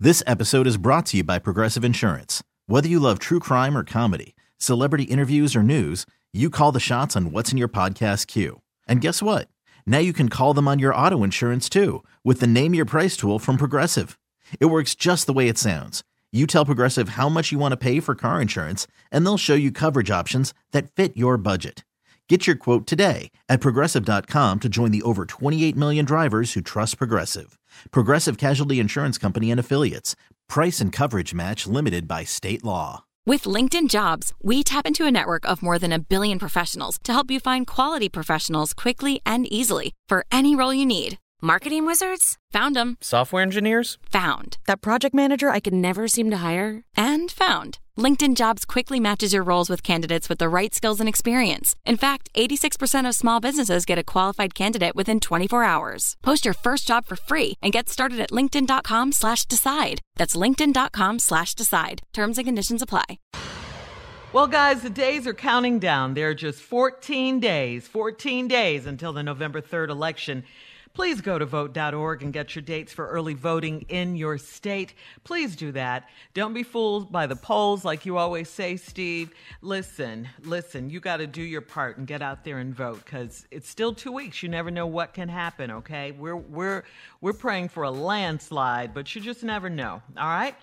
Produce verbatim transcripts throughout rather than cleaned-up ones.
This episode is brought to you by Progressive Insurance. Whether you love true crime or comedy, celebrity interviews or news, you call the shots on what's in your podcast queue. And guess what? Now you can call them on your auto insurance too with the Name Your Price tool from Progressive. It works just the way it sounds. You tell Progressive how much you want to pay for car insurance, and they'll show you coverage options that fit your budget. Get your quote today at Progressive dot com to join the over twenty-eight million drivers who trust Progressive. Progressive Casualty Insurance Company and Affiliates. Price and coverage match limited by state law. With LinkedIn Jobs, we tap into a network of more than a billion professionals to help you find quality professionals quickly and easily for any role you need. Marketing wizards? Found them. Software engineers? Found. That project manager I could never seem to hire? And found. LinkedIn Jobs quickly matches your roles with candidates with the right skills and experience. In fact, eighty-six percent of small businesses get a qualified candidate within twenty-four hours. Post your first job for free and get started at linkedin.com slash decide. That's linkedin.com slash decide. Terms and conditions apply. Well, guys, the days are counting down. There are just fourteen days, fourteen days until the November third election. Please go to vote dot org and get your dates for early voting in your state. Please do that. Don't be fooled by the polls like you always say, Steve. Listen, listen, you got to do your part and get out there and vote because it's still two weeks. You never know what can happen, okay? We're, we're, we're praying for a landslide, but you just never know, all right?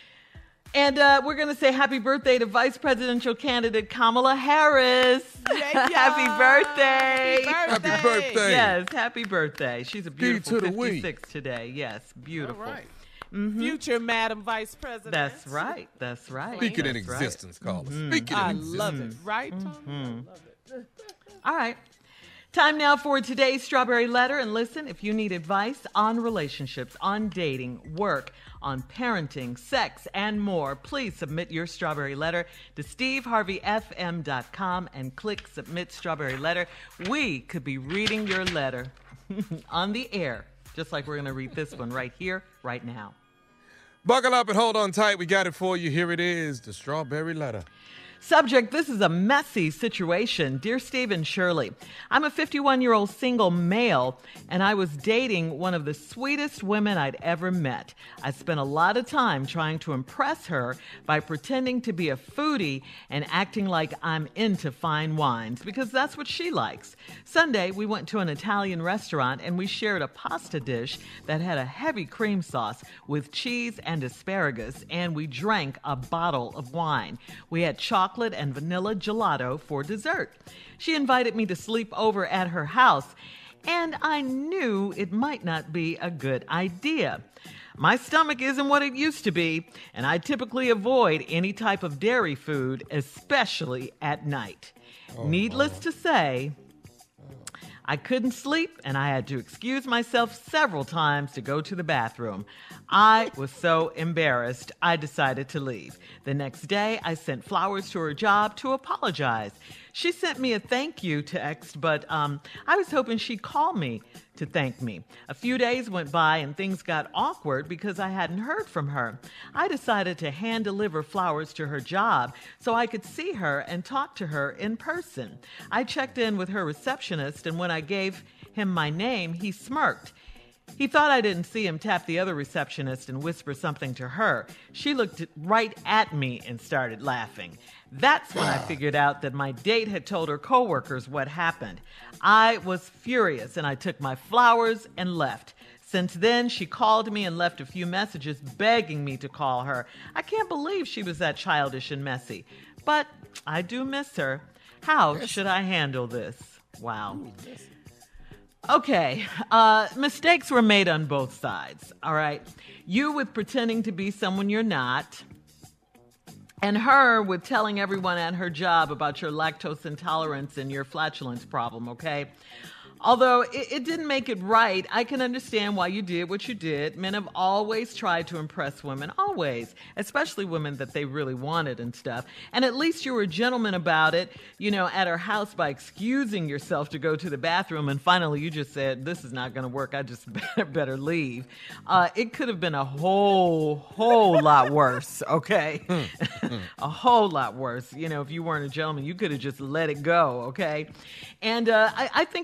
And uh, we're going to say happy birthday to Vice Presidential candidate Kamala Harris. Yeah, happy birthday. Happy birthday. Happy birthday. Yes, happy birthday. She's a beautiful to fifty-six today. Yes, beautiful. All right. Mm-hmm. Future Madam Vice President. That's right. That's right. Speaking in That's existence, right. Carla. Mm-hmm. Speaking I in existence. love it. Right, Tony? Mm-hmm. I love it. All right. Time now for today's Strawberry Letter. And listen, if you need advice on relationships, on dating, work, on parenting, sex, and more, please submit your Strawberry Letter to steve harvey f m dot com and click Submit Strawberry Letter. We could be reading your letter on the air, just like we're going to read this one right here, right now. Buckle up and hold on tight. We got it for you. Here it is, the Strawberry Letter. Subject, this is a messy situation. Dear Steve and Shirley, I'm a fifty-one-year-old single male, and I was dating one of the sweetest women I'd ever met. I spent a lot of time trying to impress her by pretending to be a foodie and acting like I'm into fine wines, because that's what she likes. Sunday, we went to an Italian restaurant, and we shared a pasta dish that had a heavy cream sauce with cheese and asparagus, and we drank a bottle of wine. We had chocolate chocolate and vanilla gelato for dessert. She invited me to sleep over at her house, and I knew it might not be a good idea. My stomach isn't what it used to be, and I typically avoid any type of dairy food, especially at night. Oh, Needless oh. to say, I couldn't sleep, and I had to excuse myself several times to go to the bathroom. I was so embarrassed, I decided to leave. The next day, I sent flowers to her job to apologize. She sent me a thank you text, but um, I was hoping she'd call me to thank me. A few days went by and things got awkward because I hadn't heard from her. I decided to hand deliver flowers to her job so I could see her and talk to her in person. I checked in with her receptionist, and when I gave him my name, he smirked. He thought I didn't see him tap the other receptionist and whisper something to her. She looked right at me and started laughing. That's when I figured out that my date had told her coworkers what happened. I was furious, and I took my flowers and left. Since then, she called me and left a few messages begging me to call her. I can't believe she was that childish and messy. But I do miss her. How should I handle this? Wow. Okay, uh, mistakes were made on both sides, all right? You with pretending to be someone you're not, and her with telling everyone at her job about your lactose intolerance and your flatulence problem, okay? Although it, it didn't make it right, I can understand why you did what you did. Men have always tried to impress women, always, especially women that they really wanted and stuff. And at least you were a gentleman about it, you know, at her house by excusing yourself to go to the bathroom. And finally, you just said, this is not going to work. I just better, better leave. Uh, it could have been a whole, whole lot worse, okay? A whole lot worse. You know, if you weren't a gentleman, you could have just let it go, okay? And uh, I, I think it was thought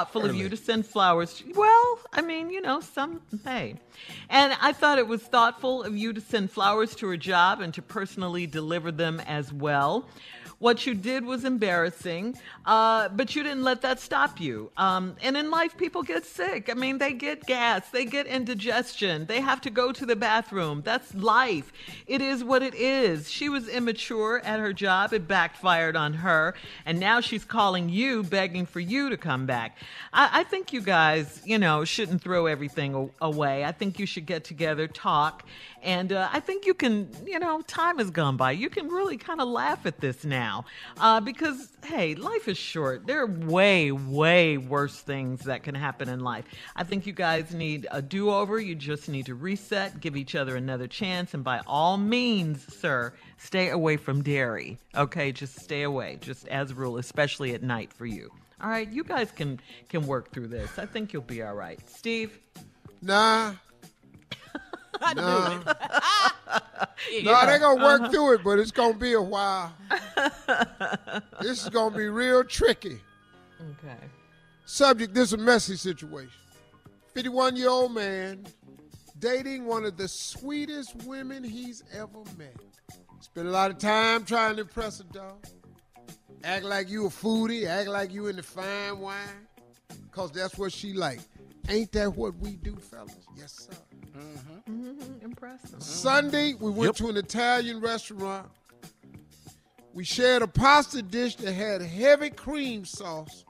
thoughtful of you to send flowers. Well, I mean, you know, some, hey. And I thought it was thoughtful of you to send flowers to her job and to personally deliver them as well. What you did was embarrassing, uh, but you didn't let that stop you. Um, and in life, people get sick. I mean, they get gas, they get indigestion, they have to go to the bathroom. That's life. It is what it is. She was immature at her job. It backfired on her. And now she's calling you, begging for you to come back. I, I think you guys, you know, shouldn't throw everything a- away. I think you should get together, talk. And uh, I think you can, you know, time has gone by. You can really kind of laugh at this now uh, because, hey, life is short. There are way, way worse things that can happen in life. I think you guys need a do-over. You just need to reset, give each other another chance. And by all means, sir, stay away from dairy. Okay, just stay away, just as a rule, especially at night for you. All right, you guys can, can work through this. I think you'll be all right. Steve? Nah. I Nah. knew it. No, they're going to work through it, but it's going to be a while. This is going to be real tricky. Okay. Subject, this is a messy situation. fifty-one-year-old man dating one of the sweetest women he's ever met. Spent a lot of time trying to impress a dog. Act like you a foodie. Act like you into fine wine. Because that's what she like. Ain't that what we do, fellas? Yes, sir. Mm-hmm. Mm-hmm. Impressive. Sunday, we went Yep. to an Italian restaurant. We shared a pasta dish that had heavy cream sauce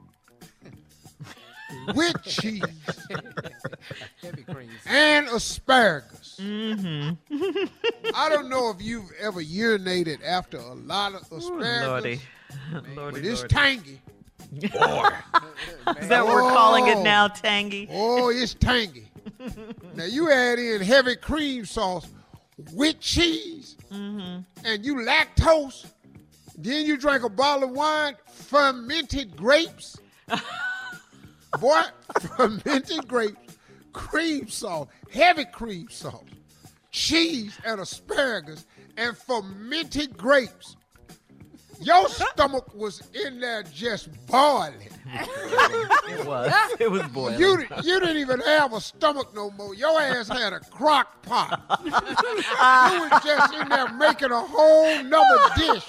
with cheese Heavy cream. and asparagus. Mm-hmm. I don't know if you've ever urinated after a lot of asparagus, Lordy. but Lordy, it's Lordy. tangy. Is that what we're calling it Oh. now, tangy? Oh, it's tangy. Now, you add in heavy cream sauce with cheese Mm-hmm. and you lactose, then you drink a bottle of wine, fermented grapes. Boy, fermented grapes, cream sauce, heavy cream sauce, cheese and asparagus, and fermented grapes. Your stomach was in there just boiling. It was. It was boiling. You, you didn't even have a stomach no more. Your ass had a crock pot. You was just in there making a whole nother dish.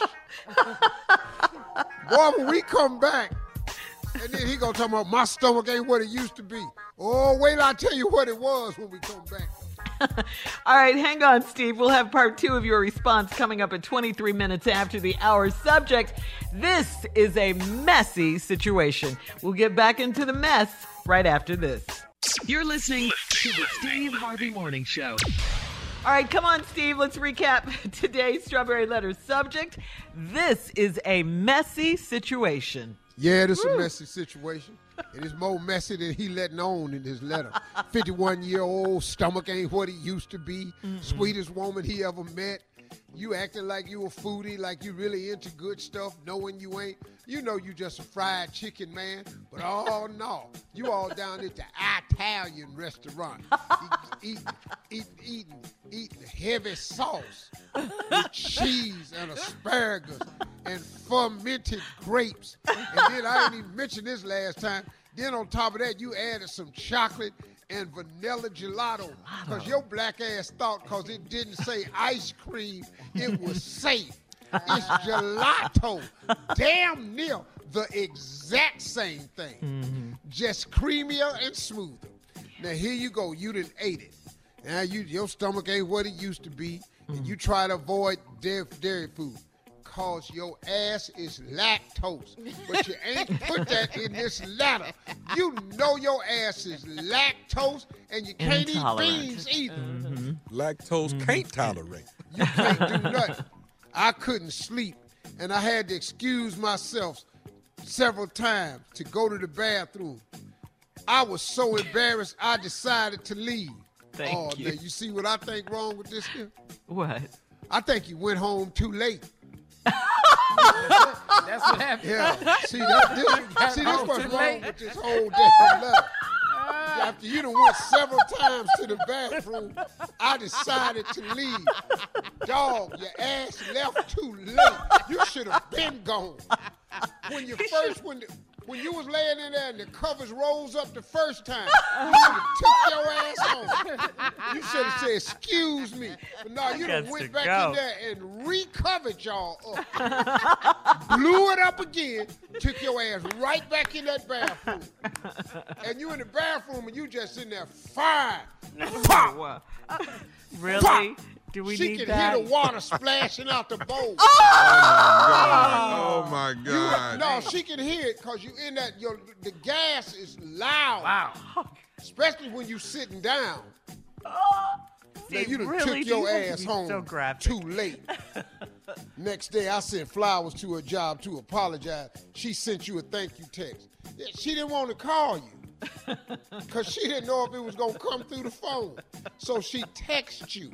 Boy, when we come back, and then he gonna talk about my stomach ain't what it used to be. Oh, wait till I tell you what it was when we come back. All right, hang on, Steve. We'll have part two of your response coming up at twenty-three minutes after the hour. Subject, this is a messy situation. We'll get back into the mess right after this. You're listening to the Steve Harvey Morning Show. All right, come on, Steve. Let's recap today's Strawberry Letter subject. This is a messy situation. Yeah, this is a messy situation. It is more messy than he letting on in his letter. fifty-one-year-old stomach ain't what he used to be. Mm-mm. Sweetest woman he ever met. You acting like you a foodie, like you really into good stuff, knowing you ain't. You know you just a fried chicken, man. But oh, no. You all down at the Italian restaurant. Eating, eating, eating, eating heavy sauce with cheese and asparagus and fermented grapes. And then I didn't even mention this last time. Then on top of that, you added some chocolate and vanilla gelato. Because your black ass thought because it didn't say ice cream, it was safe. It's gelato. Damn near the exact same thing. Mm-hmm. Just creamier and smoother. Now here you go. You done ate it. Now you, your stomach ain't what it used to be. Mm-hmm. And you try to avoid dairy, dairy food. Cause your ass is lactose. But you ain't put that in this letter. You know your ass is lactose and you can't eat beans either. Mm-hmm. Lactose mm-hmm. can't tolerate. You can't do nothing. I couldn't sleep and I had to excuse myself several times to go to the bathroom. I was so embarrassed I decided to leave. Thank oh, you. Now you see what I think wrong with this here? What? I think you went home too late. That's what happened. Yeah. See, that, this, see, this what's wrong with this whole damn letter. After you done went several times to the bathroom, I decided to leave. Dog, your ass left too late. You should have been gone. When you first went to, when you was laying in there and the covers rose up the first time, you should have took your ass home. You should have said, excuse me. But no, you done went back go. in there and recovered y'all up. Blew it up again, took your ass right back in that bathroom. And you in the bathroom and you just in there fine. Pop! Really? Pop! Do we she need can that? hear the water splashing out the bowl. Oh my You- God. no, she can hear it because you in that. Your the gas is loud. Wow. Especially when you sitting down. Now Steve, you done really? took your Do you have to ass be home so graphic? too late. Next day, I sent flowers to her job to apologize. She sent you a thank you text. Yeah, she didn't want to call you because she didn't know if it was going to come through the phone. So she texted you.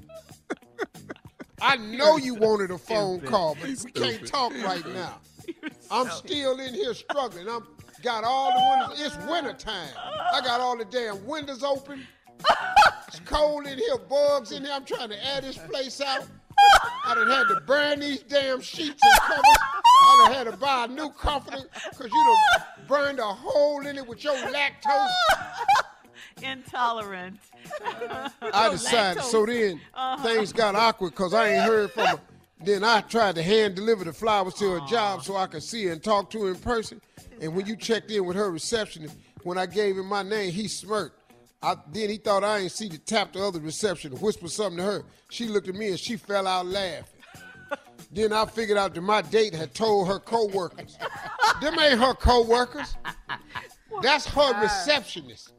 I know you wanted a phone call, but we can't talk right now. I'm still in here struggling. I'm got all the windows. It's winter time. I got all the damn windows open. It's cold in here, bugs in here. I'm trying to air this place out. I done had to burn these damn sheets and covers. I done had to buy a new comforter because you done burned a hole in it with your lactose. Intolerant. I decided. So then things got awkward because I ain't heard from her. Then I tried to hand deliver the flowers to her job so I could see her and talk to her in person. And when you checked in with her receptionist, when I gave him my name, he smirked. I, then he thought I ain't see to tap the other reception and whisper something to her. She looked at me and she fell out laughing. Then I figured out that my date had told her co-workers. Them ain't her co-workers. That's her receptionist.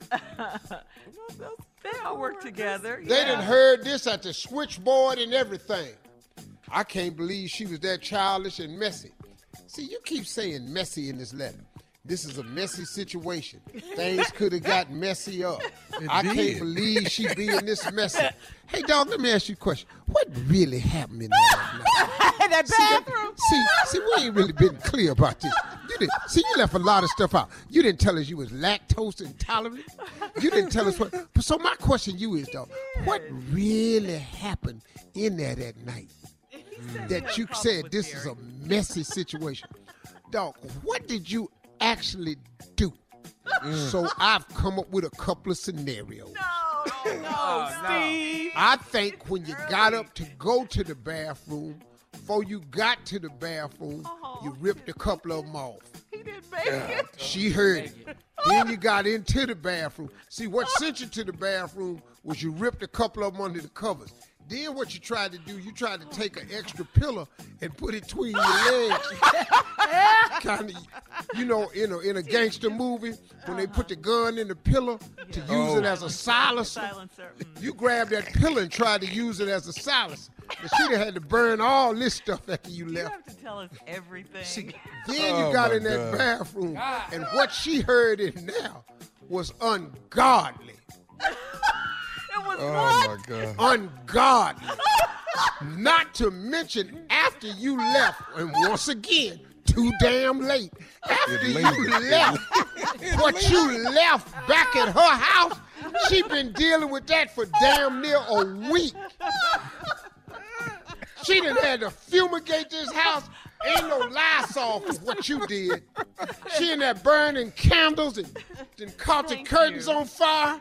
They all work together. They yeah. done heard this at the switchboard and everything. I can't believe she was that childish and messy. See, you keep saying messy in this letter. This is a messy situation. Things could have got messy up. I did. can't believe she being this messy. Hey, dog, let me ask you a question. What really happened in that night? that See, that- see, see, we ain't really been clear about this. You didn't, see, you left a lot of stuff out. You didn't tell us you was lactose intolerant. You didn't tell us what. So my question to you is, though, what really happened in there that night that you said this is a messy situation? Dog, what did you actually do? So I've come up with a couple of scenarios. No, no, Steve. I think when you got up to go to the bathroom, before you got to the bathroom, you ripped a couple of them off. He didn't make it. She heard it. Then you got into the bathroom. See, what sent you to the bathroom was you ripped a couple of them under the covers. Then what you tried to do, you tried to take an extra pillow and put it between your legs. Kind of, you know, in a, in a gangster movie, when they put the gun in the pillow to use Oh. it as a silencer. Silencer. Mm. You grabbed that pillow and tried to use it as a silencer. And she'd have had to burn all this stuff after you You left. have to tell us everything. See, then Oh, you got my in that God. bathroom, and what she heard in now was ungodly. it was Oh what? my God. Ungodly. Not to mention after you left, and once again, too damn late. After It you lingered. left, what you left back at her house, she been dealing with that for damn near a week. She done had to fumigate this house. Ain't no Lysol for what you did. She in there burning candles and, and caught the Thank curtains you. on fire.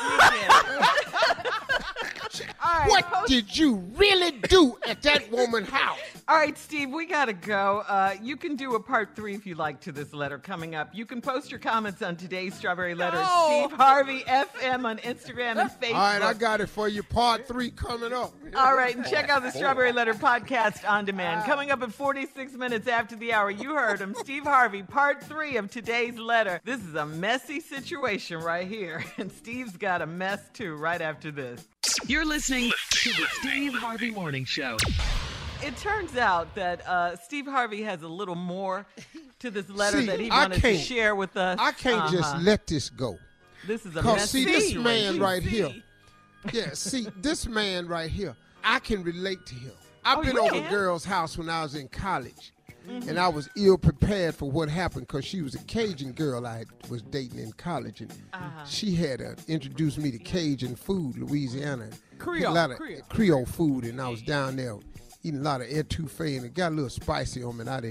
All right, What post- did you really do at that woman's house? All right, Steve, we got to go. Uh, you can do a part three if you like to this letter coming up. You can post your comments on today's Strawberry Letter at No. Steve Harvey F M on Instagram and Facebook. All right, I got it for you. Part three coming up. All right, and check out the Strawberry Letter podcast on demand. Coming up at forty-six minutes after the hour, you heard him, Steve Harvey, part three of today's letter. This is a messy situation right here, and Steve's got a mess too right after this. You're listening to the Steve Harvey Morning Show. It turns out that uh, Steve Harvey has a little more to this letter See, that he I wanted to can't- share with us. I can't just Uh-huh. let this go. This is a Because, messy see, this situation. man right See? here. Yeah, see, this man right here, I can relate to him. I've Oh, been you over can? a girl's house when I was in college. And I was ill prepared for what happened because she was a Cajun girl I was dating in college. And Uh-huh. she had uh, introduced me to Cajun food, Louisiana. Creole, A lot of Creole. Creole food. And I was down there eating a lot of etouffee, and it got a little spicy on me, and I didn't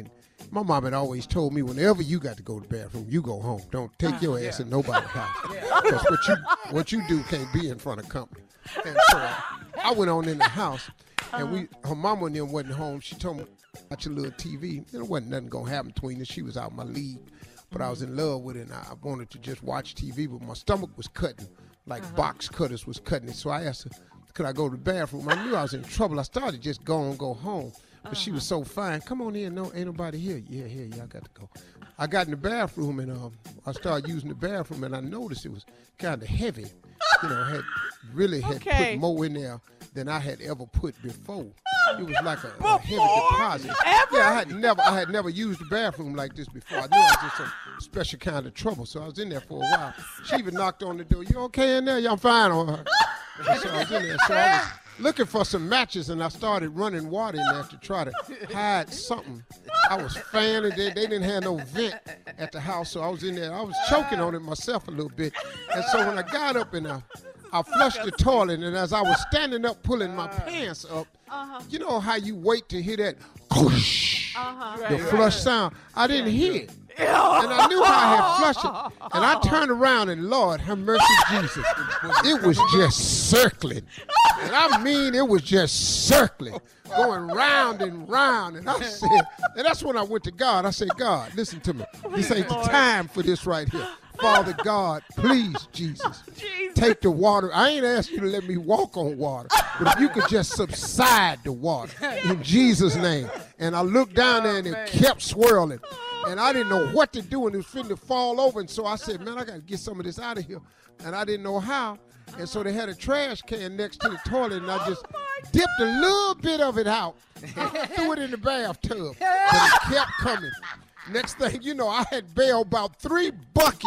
My mom had always told me, whenever you got to go to the bathroom, you go home. Don't take your ass in nobody's house. Because what you what you do can't be in front of company. And so uh, I went on in the house, and we her mama and them wasn't home. She told me, watch a little T V. There wasn't nothing going to happen between us. She was out my league. But I was in love with it, and I wanted to just watch T V, but my stomach was cutting, like uh-huh. box cutters was cutting it. So I asked her, could I go to the bathroom? I knew I was in trouble. I started just going, go home. But uh-huh. she was so fine. Come on in. No, ain't nobody here. Yeah, here, yeah, I got to go. I got in the bathroom, and um, I started using the bathroom, and I noticed it was kind of heavy. You know, had really had okay. put more in there than I had ever put before. It was like a, a heavy deposit. Ever? Yeah, I had never, I had never used the bathroom like this before. I knew I was in some special kind of trouble, so I was in there for a while. She even knocked on the door. You okay in there? Yeah, I'm fine. On her. So I was in there. So I was looking for some matches, and I started running water in there to try to hide something. I was fanning. They, they didn't have no vent at the house, so I was in there. I was choking on it myself a little bit. And so when I got up and I, I flushed the toilet, and as I was standing up pulling my pants up, uh-huh. you know how you wait to hear that whoosh, uh-huh. the flush sound? I didn't hear it. And I knew how I had flushed it. And I turned around, and Lord, have mercy, Jesus. It was just circling. And I mean, it was just circling, going round and round. And I said, and that's when I went to God. I said, God, listen to me. This ain't the time for this right here. Father God, please, Jesus, Jesus, take the water. I ain't asked you to let me walk on water, but if you could just subside the water in Jesus' name. And I looked down there, and it kept swirling. And I didn't know what to do, and it was finna to fall over. And so I said, man, I got to get some of this out of here. And I didn't know how. And so they had a trash can next to the toilet, and I just dipped a little bit of it out and threw it in the bathtub. But it kept coming. Next thing you know, I had bailed about three buckets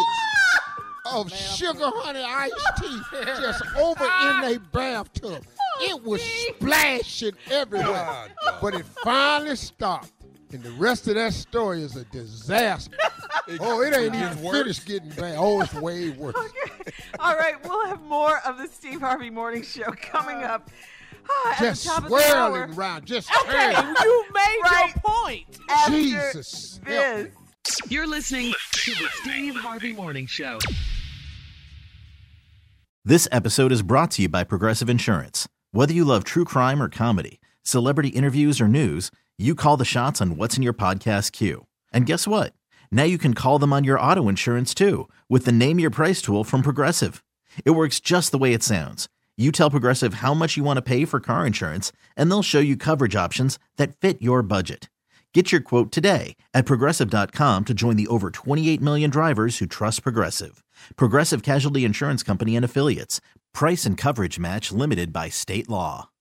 of sugar honey iced tea just over in a bathtub. It was splashing everywhere. But it finally stopped. And the rest of that story is a disaster. Oh, it ain't even finished getting bad. Oh, it's way worse. Okay. All right, we'll have more of the Steve Harvey Morning Show coming up. Uh, just swirling around, just okay, turning. You made right. your point. Jesus. This. You're listening to the Steve Harvey Morning Show. This episode is brought to you by Progressive Insurance. Whether you love true crime or comedy, celebrity interviews or news, you call the shots on what's in your podcast queue. And guess what? Now you can call them on your auto insurance too with the Name Your Price tool from Progressive. It works just the way it sounds. You tell Progressive how much you want to pay for car insurance, and they'll show you coverage options that fit your budget. Get your quote today at Progressive dot com to join the over twenty-eight million drivers who trust Progressive. Progressive Casualty Insurance Company and Affiliates. Price and coverage match limited by state law.